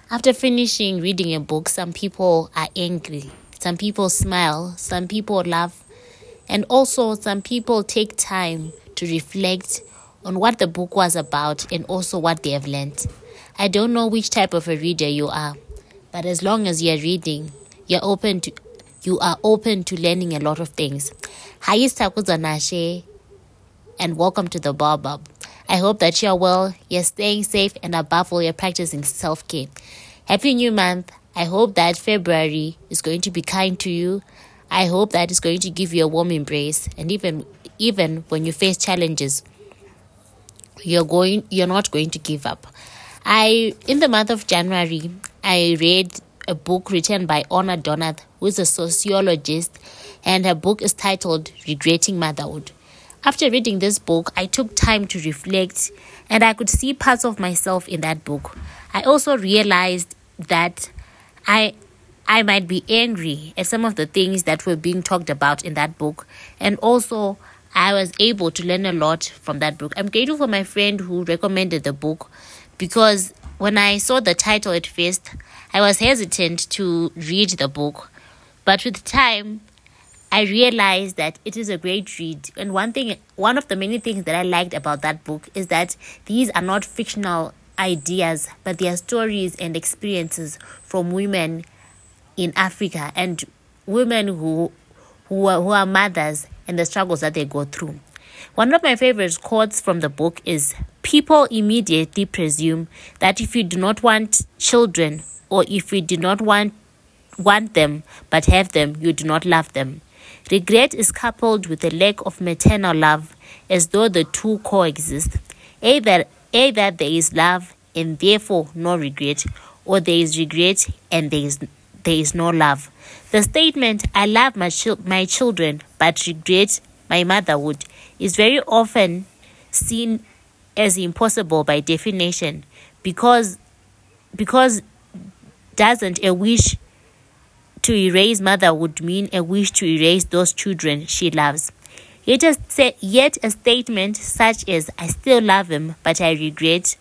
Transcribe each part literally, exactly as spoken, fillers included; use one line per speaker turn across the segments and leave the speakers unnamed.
After finishing reading a book, some people are angry, some people smile, some people laugh, and also some people take time to reflect on what the book was about and also what they have learned. I don't know which type of a reader you are, but as long as you're reading, you're open to you are open to learning a lot of things. Hi, it's Takuzanashe, and welcome to the Baobab. I hope that you're well, you're staying safe, and above all, you're practicing self-care. Happy New Month. I hope that February is going to be kind to you. I hope that it's going to give you a warm embrace, and even even when you face challenges, you're going you're not going to give up. I in the month of January, I read a book written by Ona Donath, who is a sociologist, and her book is titled Regretting Motherhood. After reading this book, I took time to reflect, and I could see parts of myself in that book. I also realized that I I might be angry at some of the things that were being talked about in that book, and also I was able to learn a lot from that book. I'm grateful for my friend who recommended the book, because when I saw the title at first, I was hesitant to read the book, but with time, I realized that it is a great read. And one thing, one of the many things that I liked about that book is that these are not fictional ideas, but they are stories and experiences from women in Africa and women who who are, who are mothers and the struggles that they go through. One of my favorite quotes from the book is, "People immediately presume that if you do not want children, or if you do not want want them but have them, you do not love them. Regret is coupled with a lack of maternal love, as though the two coexist. Either, either there is love and therefore no regret, or there is regret and there is there is no love. The statement, 'I love my, chil- my children but regret my motherhood,' is very often seen as impossible by definition, because because doesn't a wish to erase motherhood mean a wish to erase those children she loves? Yet a, sta- yet a statement such as, 'I still love him but I regret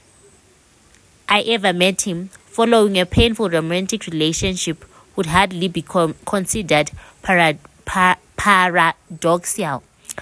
I ever met him,' following a painful romantic relationship, would hardly be com- considered para- pa- paradoxical.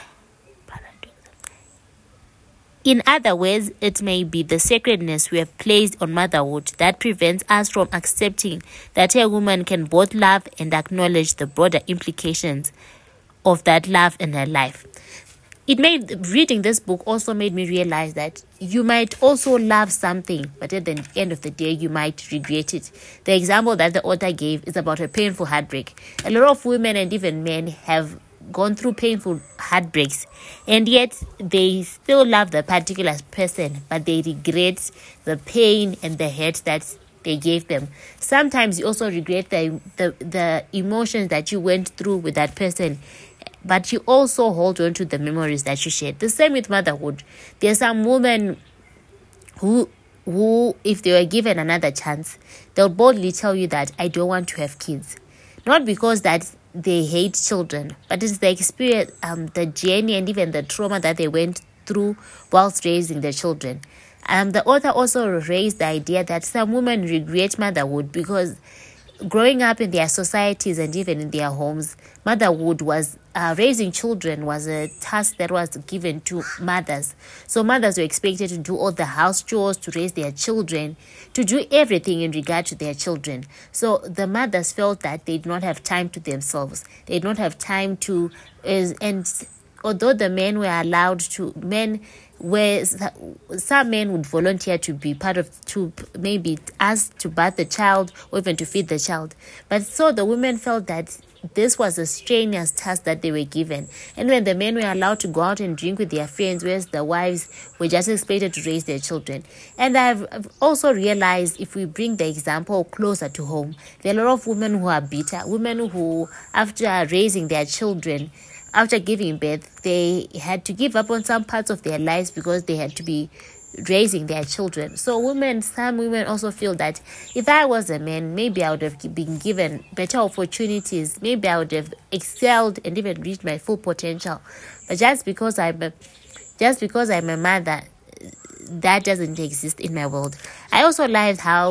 In other words, it may be the sacredness we have placed on motherhood that prevents us from accepting that a woman can both love and acknowledge the broader implications of that love in her life. It made reading this book also made me realize that you might also love something, but at the end of the day, you might regret it. The example that the author gave is about a painful heartbreak. A lot of women and even men have gone through painful heartbreaks, and yet they still love the particular person, but they regret the pain and the hurt that they gave them. Sometimes you also regret the, the, the emotions that you went through with that person, but you also hold on to the memories that you shared. The same with motherhood. There are some women who, who, if they were given another chance, they'll boldly tell you that, "I don't want to have kids." Not because that they hate children, but it's the experience, um, the journey, and even the trauma that they went through whilst raising their children. Um, the author also raised the idea that some women regret motherhood because growing up in their societies and even in their homes, motherhood was uh, raising children was a task that was given to mothers. So mothers were expected to do all the house chores, to raise their children, to do everything in regard to their children. So the mothers felt that they did not have time to themselves. They did not have time to, uh, and although the men were allowed to, men where some men would volunteer to be part of, to maybe ask to bath the child or even to feed the child. But so the women felt that this was a strenuous task that they were given. And when the men were allowed to go out and drink with their friends, whereas the wives were just expected to raise their children. And I've also realized, if we bring the example closer to home, there are a lot of women who are bitter, women who, after raising their children, after giving birth, they had to give up on some parts of their lives because they had to be raising their children. So women, some women also feel that if I was a man, maybe I would have been given better opportunities. Maybe I would have excelled and even reached my full potential. But just because I'm a, just because I'm a mother, that doesn't exist in my world. I also liked how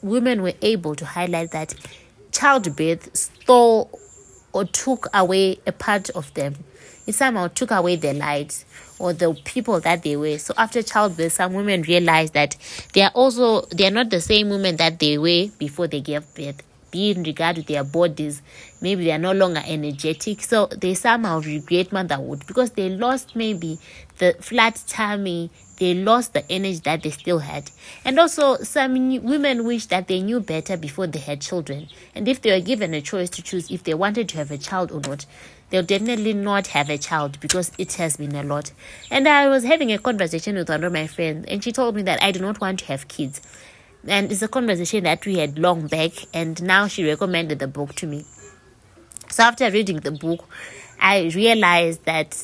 women were able to highlight that childbirth stole or took away a part of them. It somehow took away their lives or the people that they were. So after childbirth, some women realized that they are also they are not the same women that they were before they gave birth. Be in regard to their bodies, maybe they are no longer energetic. So they somehow regret motherhood because they lost maybe the flat tummy. They lost the energy that they still had. And also, some women wish that they knew better before they had children. And if they were given a choice to choose if they wanted to have a child or not, they'll definitely not have a child because it has been a lot. And I was having a conversation with one of my friends, and she told me that I do not want to have kids. And it's a conversation that we had long back, and now she recommended the book to me. So after reading the book, I realized that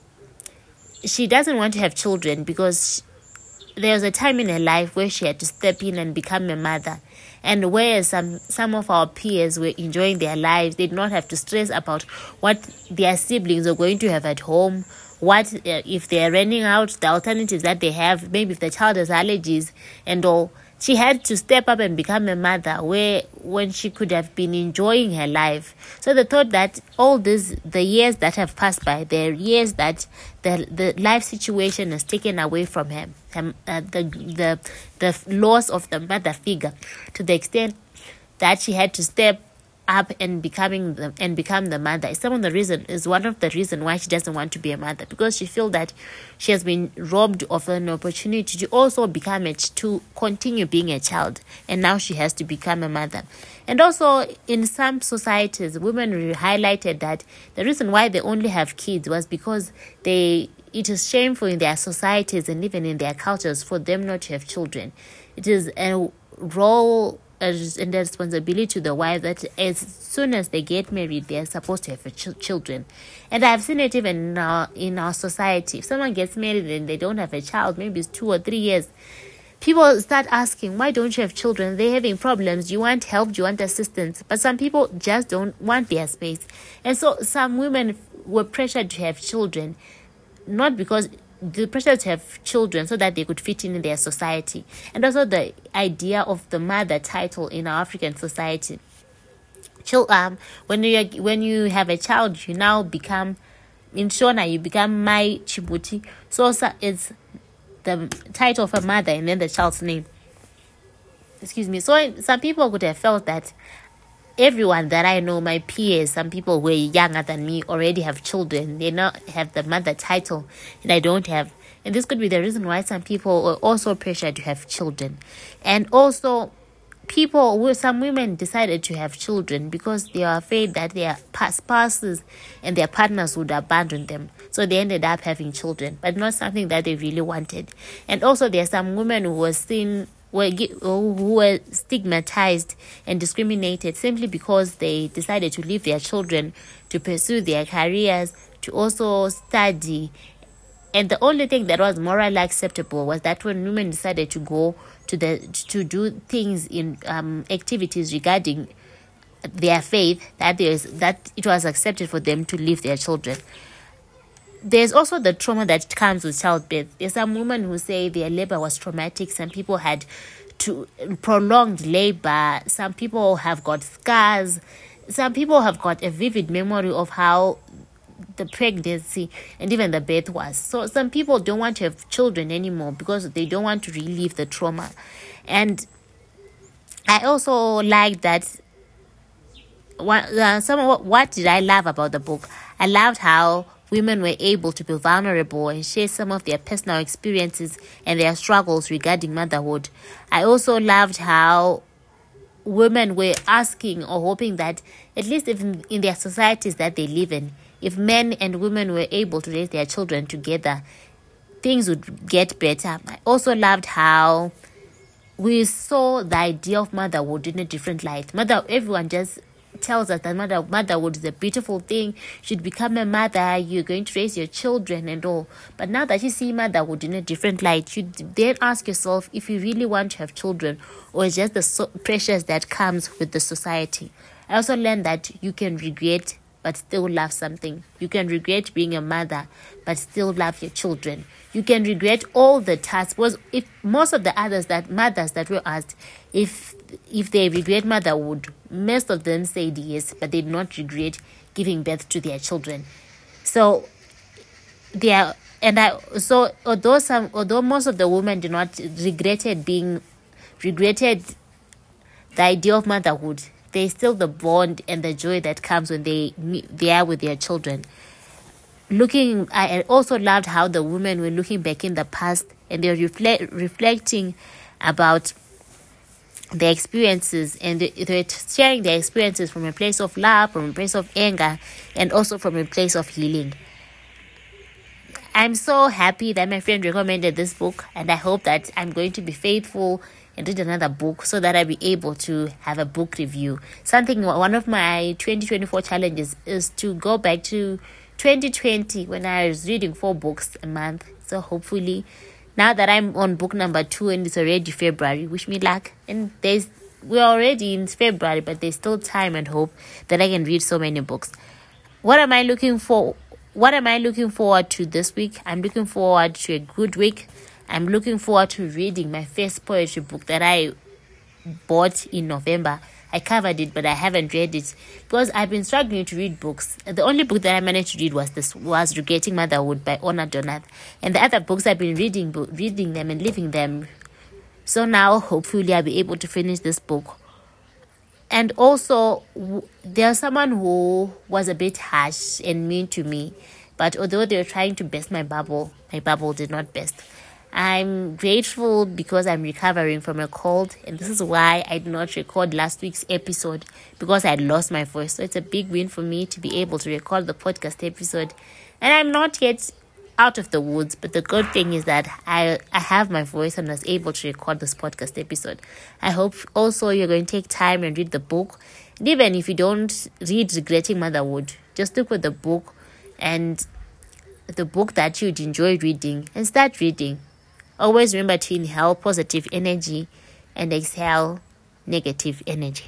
she doesn't want to have children because there was a time in her life where she had to step in and become a mother. And where some, some of our peers were enjoying their lives, they did not have to stress about what their siblings are going to have at home, what uh, if they're running out, the alternatives that they have, maybe if the child has allergies and all. She had to step up and become a mother where when she could have been enjoying her life. So they thought that all these, the years that have passed by, the years that the the life situation has taken away from her, her uh, the, the, the loss of the mother figure, to the extent that she had to step up and becoming the, and become the mother. Is some of the reason is one of the reason why she doesn't want to be a mother, because she feels that she has been robbed of an opportunity to also become it, to continue being a child, and now she has to become a mother. And also in some societies, women highlighted that the reason why they only have kids was because they it is shameful in their societies and even in their cultures for them not to have children. It is a role and the responsibility to the wife that as soon as they get married, they are supposed to have ch- children. And I've seen it even in our, in our society. If someone gets married and they don't have a child, maybe it's two or three years, people start asking, why don't you have children? They're having problems. Do you want help? Do you want assistance? But some people just don't want their space. And so some women were pressured to have children, not because the pressure to have children so that they could fit in, in their society. And also the idea of the mother title in our African society. Chil- um, when you when you have a child, you now become, in Shona, you become my Chibuti. So, so it's the title of a mother and then the child's name. Excuse me. So some people could have felt that everyone that I know, my peers, some people who are younger than me already have children. They now have the mother title and I don't have. And this could be the reason why some people are also pressured to have children. And also people, some women decided to have children because they are afraid that their spouses and their partners would abandon them. So they ended up having children, but not something that they really wanted. And also there are some women who were seen were who were stigmatized and discriminated simply because they decided to leave their children to pursue their careers, to also study. And the only thing that was morally acceptable was that when women decided to go to the to do things in um, activities regarding their faith, that there is that it was accepted for them to leave their children. There's also the trauma that comes with childbirth. There's some women who say their labor was traumatic. Some people had to prolonged labor. Some people have got scars. Some people have got a vivid memory of how the pregnancy and even the birth was. So some people don't want to have children anymore because they don't want to relive the trauma. And I also like that. What, uh, some what, what did I love about the book? I loved how women were able to be vulnerable and share some of their personal experiences and their struggles regarding motherhood. I also loved how women were asking or hoping that at least if in, in their societies that they live in, if men and women were able to raise their children together, things would get better. I also loved how we saw the idea of motherhood in a different light. Mother, everyone just tells us that mother, motherhood is a beautiful thing. You should become a mother. You're going to raise your children and all. But now that you see motherhood in a different light, you then ask yourself if you really want to have children or it's just the so- pressures that comes with the society. I also learned that you can regret but still love something. You can regret being a mother, but still love your children. You can regret all the tasks. Was if most of the others that mothers that were asked if if they regret motherhood, most of them said yes, but they did not regret giving birth to their children. So they are, and I so although some although most of the women did not regretted being regretted the idea of motherhood, there's still the bond and the joy that comes when they they are with their children. Looking, I also loved how the women were looking back in the past and they're reflect, reflecting about their experiences, and they're sharing their experiences from a place of love, from a place of anger, and also from a place of healing. I'm so happy that my friend recommended this book, and I hope that I'm going to be faithful and read another book so that I'll be able to have a book review. Something, one of my twenty twenty-four challenges is to go back to twenty twenty when I was reading four books a month. So hopefully, now that I'm on book number two and it's already February, wish me luck. And there's we're already in February, but there's still time and hope that I can read so many books. What am I looking for? What am I looking forward to this week? I'm looking forward to a good week. I'm looking forward to reading my first poetry book that I bought in November. I covered it, but I haven't read it because I've been struggling to read books. The only book that I managed to read was this was Regretting Motherhood by Ona Donath, and the other books I've been reading, reading them and leaving them. So now, hopefully, I'll be able to finish this book. And also, there's someone who was a bit harsh and mean to me, but although they were trying to burst my bubble, my bubble did not burst. I'm grateful because I'm recovering from a cold, and this is why I did not record last week's episode, because I had lost my voice. So it's a big win for me to be able to record the podcast episode, and I'm not yet out of the woods, but the good thing is that I, I have my voice and was able to record this podcast episode. I hope also you're going to take time and read the book, and even if you don't read Regretting Motherhood, just look at the book and the book that you'd enjoy reading and start reading. Always remember to inhale positive energy and exhale negative energy.